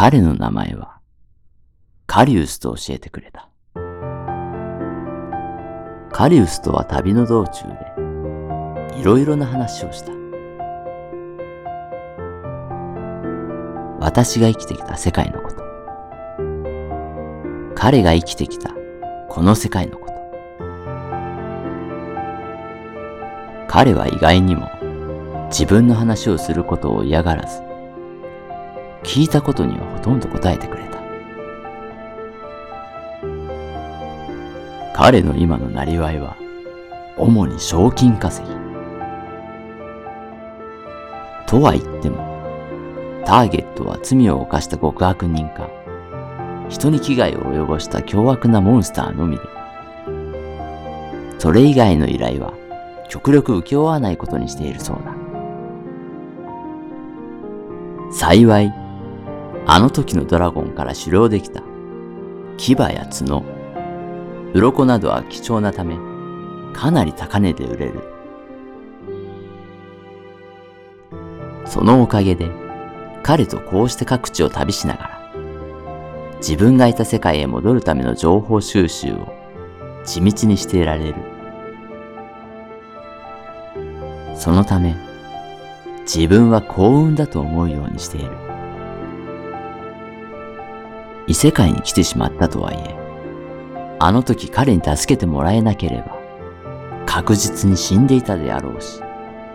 彼の名前はカリウスと教えてくれた。カリウスとは旅の道中でいろいろな話をした。私が生きてきた世界のこと、彼が生きてきたこの世界のこと。彼は意外にも自分の話をすることを嫌がらず、聞いたことにはほとんど答えてくれた。彼の今のなりわいは主に賞金稼ぎ。とは言っても、ターゲットは罪を犯した極悪人か、人に危害を及ぼした凶悪なモンスターのみで、それ以外の依頼は極力請け負わないことにしているそうだ。幸い、あの時のドラゴンから狩猟できた牙や角、鱗などは貴重なため、かなり高値で売れる。そのおかげで、彼とこうして各地を旅しながら、自分がいた世界へ戻るための情報収集を地道にしていられる。そのため、自分は幸運だと思うようにしている。異世界に来てしまったとはいえ、あの時彼に助けてもらえなければ、確実に死んでいたであろうし、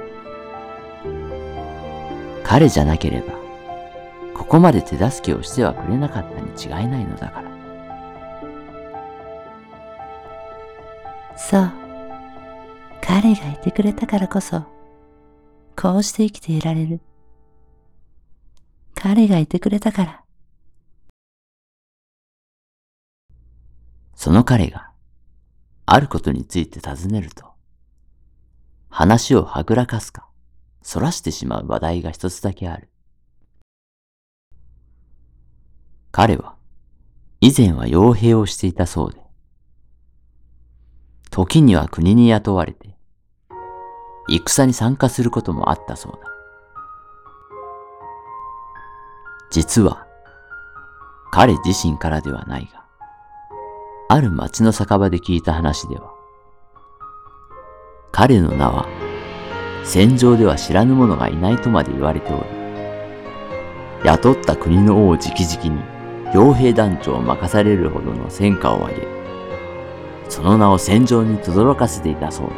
彼じゃなければ、ここまで手助けをしてはくれなかったに違いないのだから。 そう。彼がいてくれたからこそ、こうして生きていられる。彼がいてくれたから。 その彼が、あることについて尋ねると、話をはぐらかすか、そらしてしまう話題が一つだけある。彼は、以前は傭兵をしていたそうで、時には国に雇われて、戦に参加することもあったそうだ。実は、彼自身からではないが、ある町の酒場で聞いた話では、彼の名は、戦場では知らぬ者がいないとまで言われており、雇った国の王直々に傭兵団長を任されるほどの戦果を上げ、その名を戦場に轟かせていたそうだ。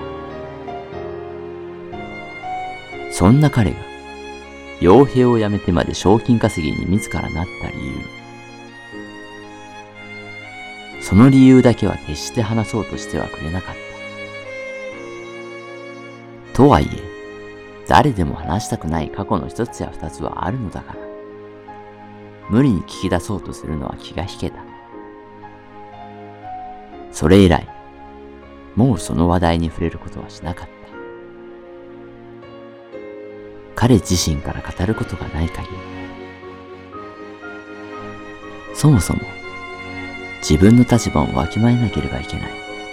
そんな彼が、傭兵を辞めてまで賞金稼ぎに自らなった理由。その理由だけは決して話そうとしてはくれなかった。とはいえ、誰でも話したくない過去の一つや二つはあるのだから、無理に聞き出そうとするのは気が引けた。それ以来、もうその話題に触れることはしなかった。彼自身から語ることがない限り、そもそも自分の立場をわきまえなければいけない。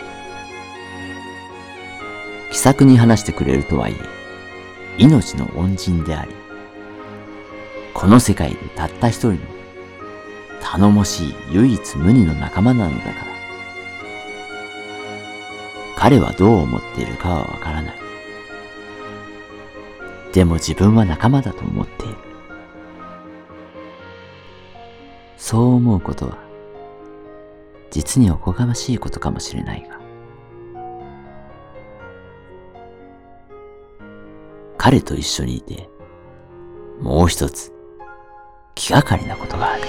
気さくに話してくれるとはいえ、命の恩人であり、この世界でたった一人の頼もしい唯一無二の仲間なのだから。彼はどう思っているかはわからない。でも自分は仲間だと思っている。そう思うことは、実におこがましいことかもしれないが、彼と一緒にいて、もう一つ、気がかりなことがある。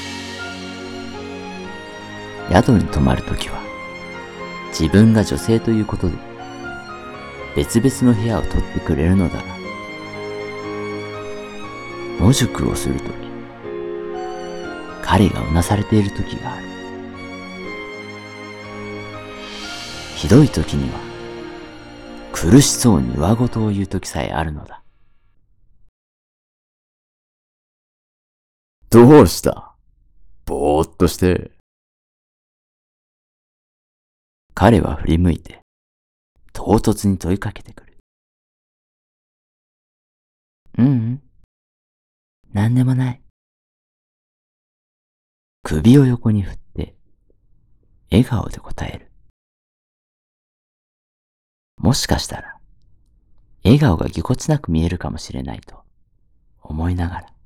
宿に泊まるときは、自分が女性ということで、別々の部屋を取ってくれるのだが、野宿をするとき、彼がうなされているときがある。ひどいときには、苦しそうに上言を言うときさえあるのだ。どうした？ぼーっとして。彼は振り向いて、唐突に問いかけてくる。 ううん。なんでもない。 首を横に振って、笑顔で答える。もしかしたら、笑顔がぎこちなく見えるかもしれないと思いながら、